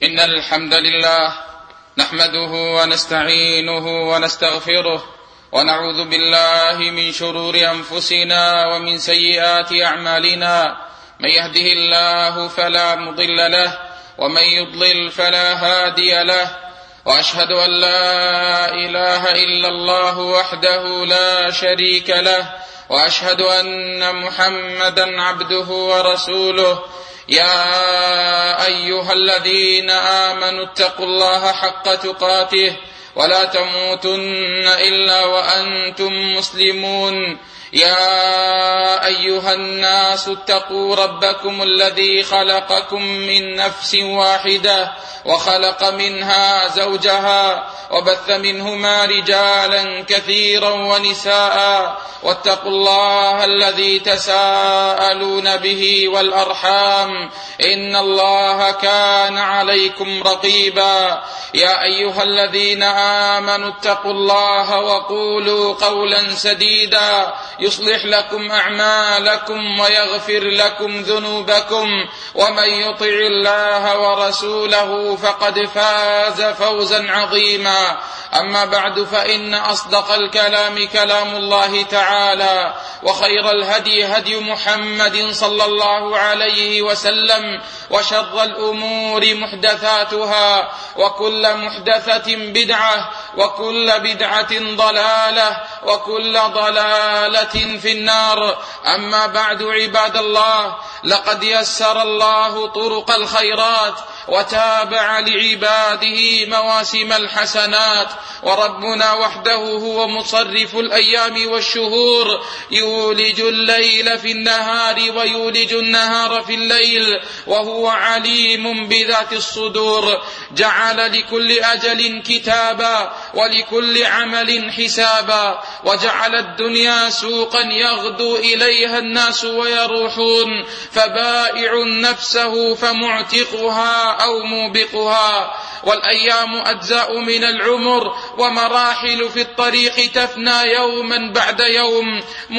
إن الحمد لله نحمده ونستعينه ونستغفره ونعوذ بالله من شرور أنفسنا ومن سيئات أعمالنا. من يهده الله فلا مضل له ومن يضلل فلا هادي له، وأشهد أن لا إله إلا الله وحده لا شريك له، وأشهد أن محمدا عبده ورسوله. يا أيها الذين آمنوا اتقوا الله حق تقاته ولا تموتن إلا وأنتم مسلمون. يا أيها الناس اتقوا ربكم الذي خلقكم من نفس واحدة وخلق منها زوجها وبث منهما رجالا كثيرا ونساء، واتقوا الله الذي تساءلون به والأرحام إن الله كان عليكم رقيبا. يا أيها الذين آمنوا اتقوا الله وقولوا قولا سديدا يصلح لكم أعمالكم ويغفر لكم ذنوبكم، ومن يطع الله ورسوله فقد فاز فوزا عظيما. أما بعد، فإن أصدق الكلام كلام الله تعالى، وخير الهدي هدي محمد صلى الله عليه وسلم، وشر الأمور محدثاتها، وكل محدثة بدعة، وكل بدعة ضلالة، وكل ضلالة في النار. أما بعد، عباد الله، لقد يسر الله طرق الخيرات وتابع لعباده مواسم الحسنات، وربنا وحده هو مصرف الأيام والشهور، يولج الليل في النهار ويولج النهار في الليل، وهو عليم بذات الصدور. جعل لكل أجل كتابا ولكل عمل حسابا، وجعل الدنيا سوقا يغدو إليها الناس ويروحون، فبائع نفسه فمعتقها أو موبقها. والأيام أجزاء من العمر ومراحل في الطريق تفنى يوما بعد يوم،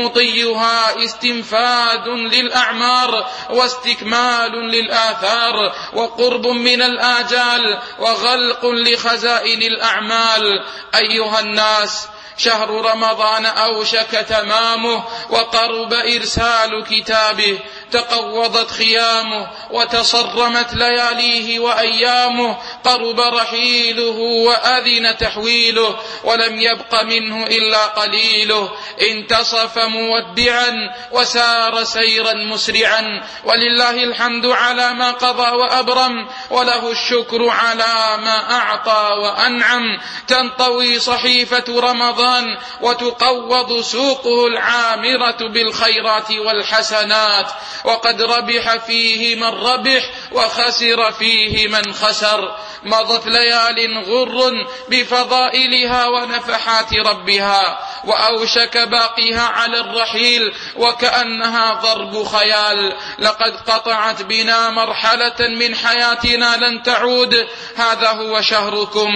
مضيها استنفاد للأعمار واستكمال للآثار، وقرب من الآجال وغلق لخزائن الأعمال. أيها الناس، شهر رمضان أوشك تمامه، وقرب إرسال كتابه، تقوضت خيامه وتصرمت لياليه وأيامه، قرب رحيله وأذن تحويله، ولم يبق منه إلا قليله. انتصف مودعا وسار سيرا مسرعا، ولله الحمد على ما قضى وأبرم، وله الشكر على ما أعطى وأنعم. تنطوي صحيفة رمضان وتقوض سوقه العامرة بالخيرات والحسنات، وقد ربح فيه من ربح وخسر فيه من خسر. مضت ليال غر بفضائلها ونفحات ربها، وأوشك باقيها على الرحيل وكأنها ضرب خيال. لقد قطعت بنا مرحلة من حياتنا لن تعود. هذا هو شهركم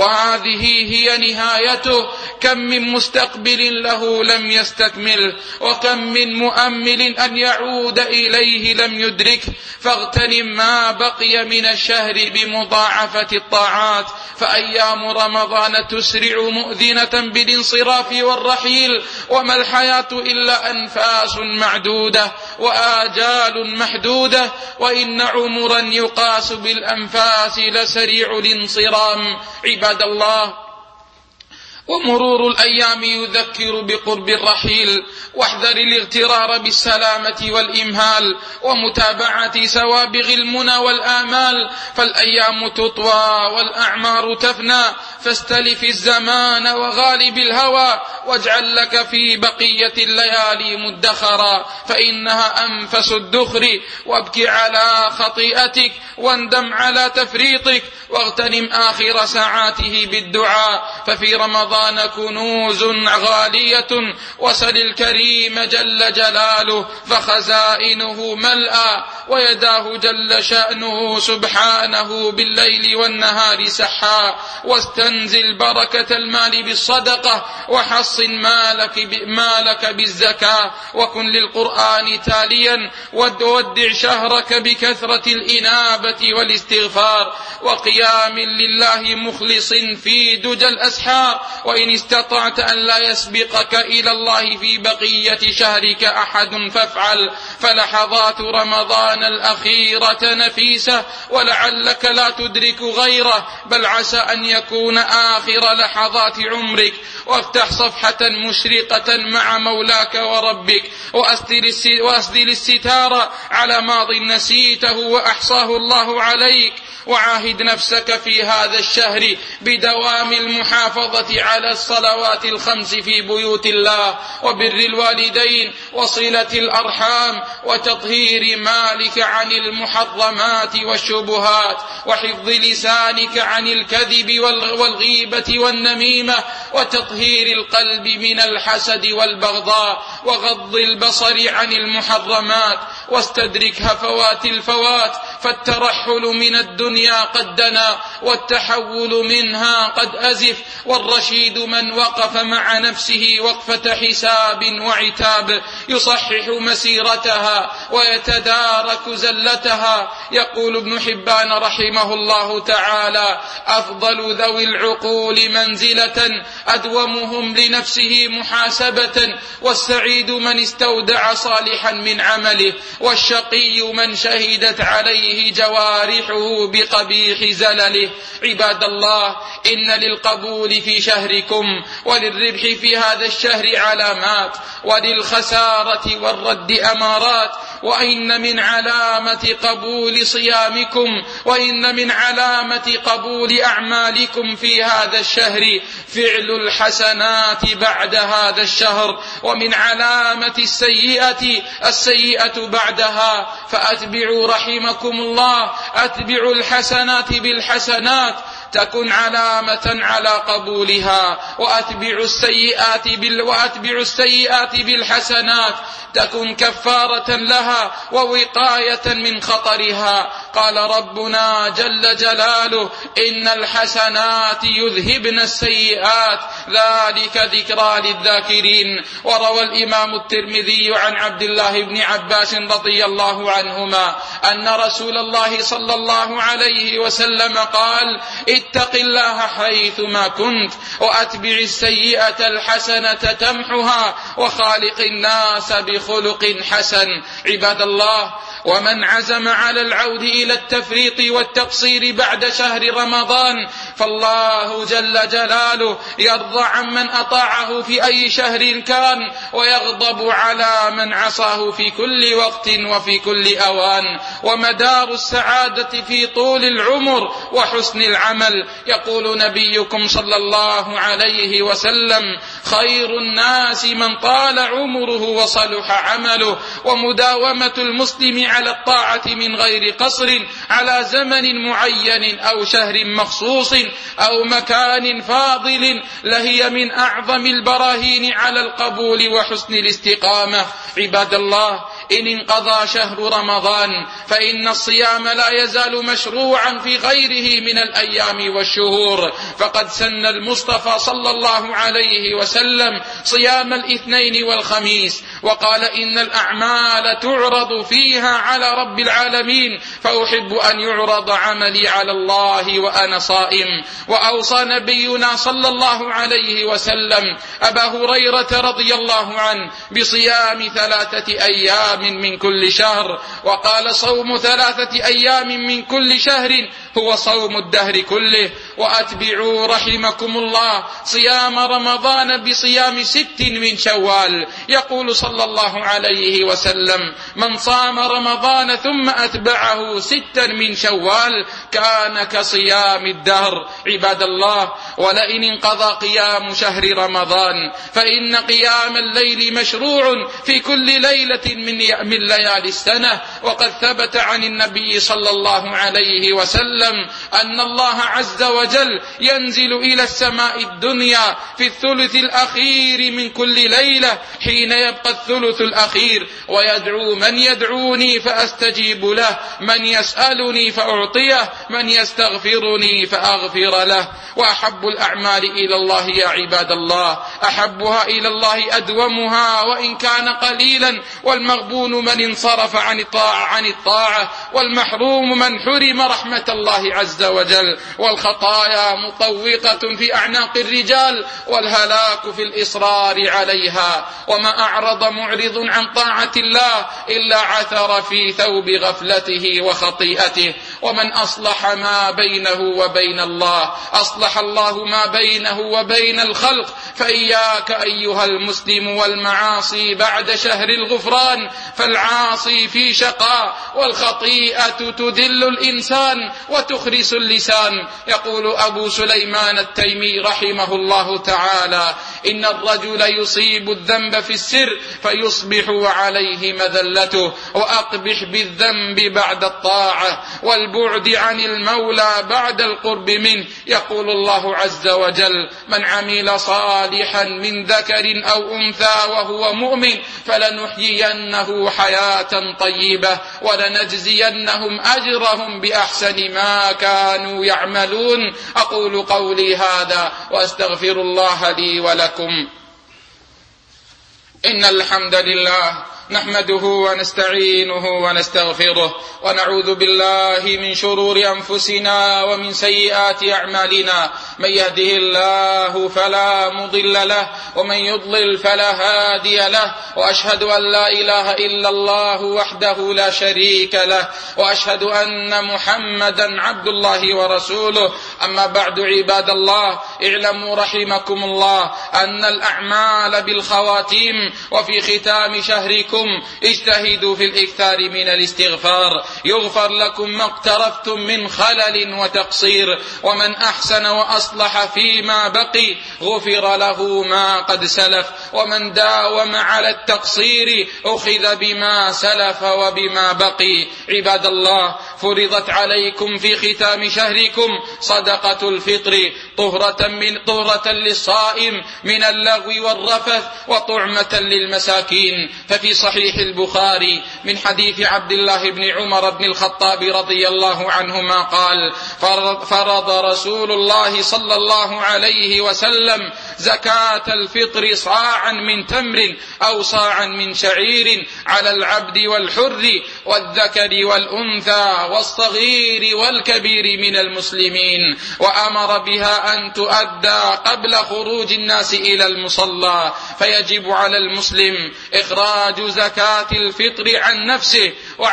وهذه هي نهايته. كم من مستقبل له لم يستكمل، وكم من مؤمل أن يعود إليه لم يدرك. فاغتنم ما بقي من الشهر بمضاعفة الطاعات، فأيام رمضان تسرع مؤذنة بالانصراف والرحيل، وما الحياة إلا أنفاس معدودة وآجال محدودة، وإن عمرا يقاس بالأنفاس لسريع الانصرام. عباد الله، ومرور الأيام يذكر بقرب الرحيل، واحذر الاغترار بالسلامة والإمهال ومتابعة سوابغ المنى والآمال، فالأيام تطوى والأعمار تفنى، فاستلف الزمان وغالب الهوى، واجعل لك في بقية الليالي مدخرا، فإنها أنفس الدخر. وابك على خطيئتك واندم على تفريطك، واغتنم آخر ساعاته بالدعاء، ففي رمضان كنوز غالية، وسل الكريم جل جلاله فخزائنه ملأى، ويداه جل شأنه سبحانه بالليل والنهار سحا. فانزل بركة المال بالصدقة، وحصن مالك بالزكاة، وكن للقرآن تاليا، وودع شهرك بكثرة الإنابة والاستغفار، وقيام لله مخلص في دجى الأسحار. وإن استطعت أن لا يسبقك إلى الله في بقية شهرك أحد فافعل، فلحظات رمضان الأخيرة نفيسة، ولعلك لا تدرك غيره، بل عسى أن يكون آخر لحظات عمرك. وافتح صفحة مشرقة مع مولاك وربك، وأسدل الستار على ماض نسيته وأحصاه الله عليك. وعاهد نفسك في هذا الشهر بدوام المحافظة على الصلوات الخمس في بيوت الله، وبر الوالدين، وصلة الأرحام، وتطهير مالك عن المحرمات والشبهات، وحفظ لسانك عن الكذب والغيبة والنميمة، وتطهير القلب من الحسد والبغضاء، وغض البصر عن المحرمات، واستدرك هفوات الفوات، فالترحل من الدنيا قد دنا، والتحول منها قد أزف. والرشيد من وقف مع نفسه وقفة حساب وعتاب، يصحح مسيرتها ويتدارك زلتها. يقول ابن حبان رحمه الله تعالى: أفضل ذوي العقول منزلة أدومهم لنفسه محاسبة، والسعيد من استودع صالحا من عمله، والشقي من شهدت عليه جوارحه بقبيح زلله. عباد الله، إن للقبول في شهركم وللربح في هذا الشهر علامات، وللخسارة والرد أمارات. وإن من علامة قبول صيامكم، وإن من علامة قبول أعمالكم في هذا الشهر فعل الحسنات بعد هذا الشهر، ومن علامة السيئة بعدها. فأتبعوا رحمكم الله، أتبعوا الحسنات بالحسنات تكن علامة على قبولها، وأتبعوا السيئات بالحسنات تكن كفارة لها ووقاية من خطرها. قال ربنا جل جلاله: إن الحسنات يذهبن السيئات ذلك ذكرى للذاكرين. وروى الإمام الترمذي عن عبد الله بن عباس رضي الله عنهما أن رسول الله صلى الله عليه وسلم قال: اتق الله حيثما كنت، وأتبع السيئة الحسنة تمحها، وخالق الناس بخلق حسن. عباد الله، ومن عزم على العود إلى التفريط والتقصير بعد شهر رمضان فالله جل جلاله يرضى عمن أطاعه في أي شهر كان، ويغضب على من عصاه في كل وقت وفي كل أوان. ومدار السعادة في طول العمر وحسن العمل. يقول نبيكم صلى الله عليه وسلم: خير الناس من طال عمره وصلح عمله. ومداومة المسلم على الطاعة من غير قصر على زمن معين أو شهر مخصوص أو مكان فاضل لهي من أعظم البراهين على القبول وحسن الاستقامة. عباد الله، إن انقضى شهر رمضان فإن الصيام لا يزال مشروعا في غيره من الأيام والشهور، فقد سن المصطفى صلى الله عليه وسلم صيام الاثنين والخميس، وقال: إن الأعمال تعرض فيها على رب العالمين، فأحب أن يعرض عملي على الله وأنا صائم. وأوصى نبينا صلى الله عليه وسلم أبا هريرة رضي الله عنه بصيام 3 أيام من كل شهر، وقال: صوم 3 أيام من كل شهر هو صوم الدهر كله. وأتبعوا رحمكم الله صيام رمضان بصيام 6 من شوال. يقول صلى الله عليه وسلم: من صام رمضان ثم أتبعه 6 من شوال كان كصيام الدهر. عباد الله، ولئن انقضى قيام شهر رمضان فإن قيام الليل مشروع في كل ليلة من ليالي السنة. وقد ثبت عن النبي صلى الله عليه وسلم أن الله عز وجل ينزل إلى السماء الدنيا في الثلث الأخير من كل ليلة حين يبقى الثلث الأخير ويدعو من يدعوني فأستجيب له، من يسألني فأعطيه، من يستغفرني فأغفر له. وأحب الأعمال إلى الله يا عباد الله أحبها إلى الله أدومها وإن كان قليلا، والمغبون من انصرف عن الطاعة، والمحروم من حرم رحمة الله عز وجل. والخطايا مطوقة في أعناق الرجال، والهلاك في الإصرار عليها. وما أعرض معرض عن طاعة الله إلا عثر في ثوب غفلته وخطيئته. ومن أصلح ما بينه وبين الله أصلح الله ما بينه وبين الخلق. فإياك أيها المسلم والمعاصي بعد شهر الغفران، فالعاصي في شقاء، والخطيئة تذل الإنسان وتخرس اللسان. يقول أبو سليمان التيمي رحمه الله تعالى: إن الرجل يصيب الذنب في السر فيصبح عليه مذلته، وأقبح بالذنب بعد الطاعة، والبعد عن المولى بعد القرب منه. يقول الله عز وجل: من عمل صالحا من ذكر أو أنثى وهو مؤمن فلنحيينه حياة طيبة ولنجزينهم أجرهم بأحسن ما كانوا يعملون. أقول قولي هذا وأستغفر الله لي ولكم. إن الحمد لله نحمده ونستعينه ونستغفره، ونعوذ بالله من شرور أنفسنا ومن سيئات أعمالنا. من يهده الله فلا مضل له، ومن يضلل فلا هادي له. وأشهد أن لا إله إلا الله وحده لا شريك له، وأشهد أن محمدا عبد الله ورسوله. أما بعد عباد الله، اعلموا رحمكم الله أن الأعمال بالخواتيم. وفي ختام شهركم اجتهدوا في الإكثار من الاستغفار يغفر لكم ما اقترفتم من خلل وتقصير. ومن أحسن وأصلح فيما بقي غفر له ما قد سلف، ومن داوم على التقصير أخذ بما سلف وبما بقي. عباد الله، فرضت عليكم في ختام شهركم صدقة الفطر طهرة للصائم من اللغو والرفث، وطعمة للمساكين. ففي صحيح البخاري من حديث عبد الله بن عمر بن الخطاب رضي الله عنهما قال: فرض رسول الله صلى الله عليه وسلم زكاة الفطر صاعا من تمر أو صاعا من شعير على العبد والحر والذكر والأنثى والصغير والكبير من المسلمين، وأمر بها أن تؤدى قبل خروج الناس إلى المصلى. فيجب على المسلم إخراج زكاة الفطر عن نفسه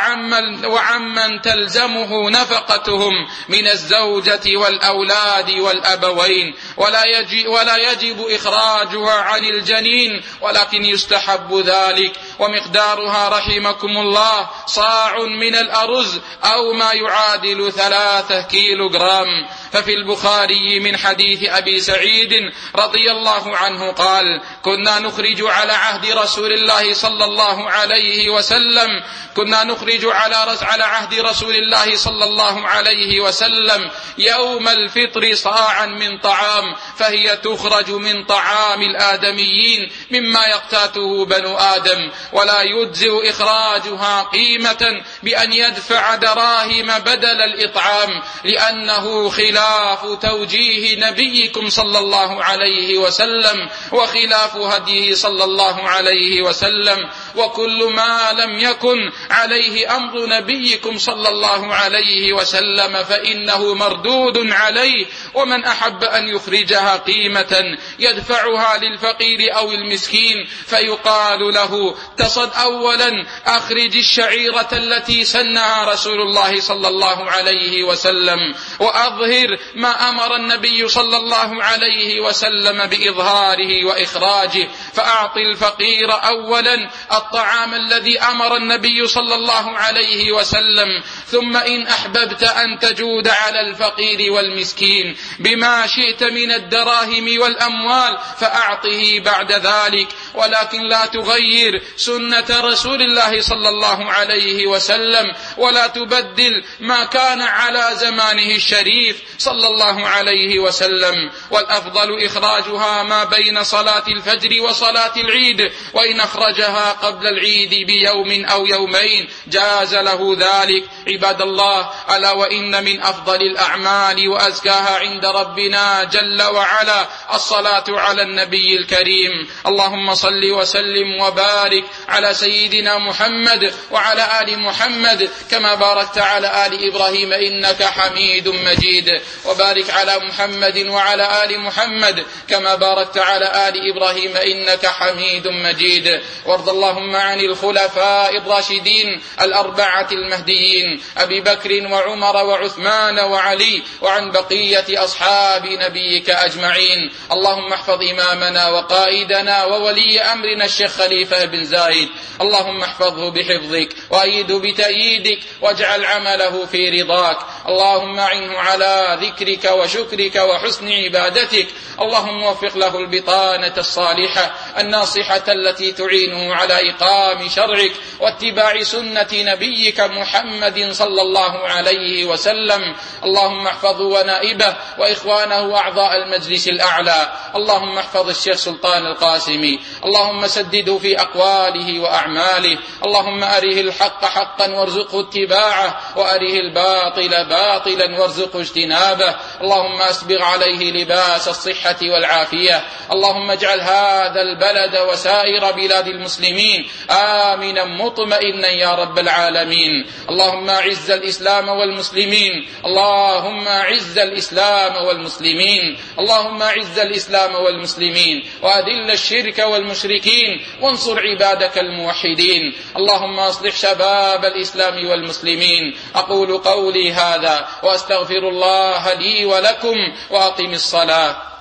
وعمن تلزمه نفقتهم من الزوجة والأولاد والأبوين، ولا يجب إخراجها عن الجنين، ولكن يستحب ذلك. ومقدارها رحمكم الله صاع من الأرز أو ما يعادل 3 كيلوغرام. ففي البخاري من حديث أبي سعيد رضي الله عنه قال: كنا نخرج على عهد رسول الله صلى الله عليه وسلم يوم الفطر صاعا من طعام، فهي تخرج من طعام الآدميين مما يقتاته بنو آدم، ولا يجزئ إخراجها قيمة بأن يدفع دراهم بدل الإطعام، لأنه خلاف توجيه نبيكم صلى الله عليه وسلم وخلاف هديه صلى الله عليه وسلم. وكل ما لم يكن عليه أمر نبيكم صلى الله عليه وسلم فإنه مردود عليه. ومن أحب أن يخرجها قيمة يدفعها للفقير أو المسكين فيقال له: أولا أخرج الشعيرة التي سنها رسول الله صلى الله عليه وسلم، وأظهر ما أمر النبي صلى الله عليه وسلم بإظهاره وإخراجه. فأعط الفقير أولا الطعام الذي أمر النبي صلى الله عليه وسلم ثم إن أحببت أن تجود على الفقير والمسكين بما شئت من الدراهم والأموال فأعطه بعد ذلك، ولكن لا تغير سنة رسول الله صلى الله عليه وسلم، ولا تبدل ما كان على زمانه الشريف صلى الله عليه وسلم. والأفضل إخراجها ما بين صلاة الفجر وصلاة العيد، وإن أخرجها قبل العيد بيوم أو يومين جاز له ذلك. عباد الله، ألا وإن من أفضل الأعمال وأزكاها عند ربنا جل وعلا الصلاة على النبي الكريم. اللهم صل وسلم وبارك على سيدنا محمد وعلى آل محمد كما باركت على آل إبراهيم إنك حميد مجيد، وبارك على محمد وعلى آل محمد كما باركت على آل إبراهيم إنك حميد مجيد. وارض اللهم عن الخلفاء الراشدين الأربعة المهديين أبي بكر وعمر وعثمان وعلي، وعن بقية أصحاب نبيك أجمعين. اللهم احفظ إمامنا وقائدنا وولي أمرنا الشيخ خليفة بن زايد، اللهم احفظه بحفظك وأيده بتأييدك واجعل عمله في رضاك. اللهم أعنه على ذكرك وشكرك وحسن عبادتك. اللهم وفق له البطانة الصالحة الناصحة التي تعينه على إقام شرعك واتباع سنة نبيك محمد صلى الله عليه وسلم. اللهم احفظه ونائبه وإخوانه وأعضاء المجلس الأعلى. اللهم احفظ الشيخ سلطان القاسمي، اللهم سدده في أقواله وأعماله. اللهم أره الحق حقا وارزقه اتباعه، وأره الباطل باطلا وارزقه اجتنابه. اللهم أسبغ عليه لباس الصحة والعافية. اللهم اجعل هذا البلد وسائر بلاد المسلمين آمنا مطمئنا يا رب العالمين. اللهم أعز الإسلام والمسلمين، اللهم أعز الإسلام والمسلمين، اللهم أعز الإسلام والمسلمين، وأذل الشرك والمشركين، وانصر عبادك الموحدين. اللهم أصلح شباب الإسلام والمسلمين. أقول قولي هذا وأستغفر الله لي ولكم، وأقم الصلاة.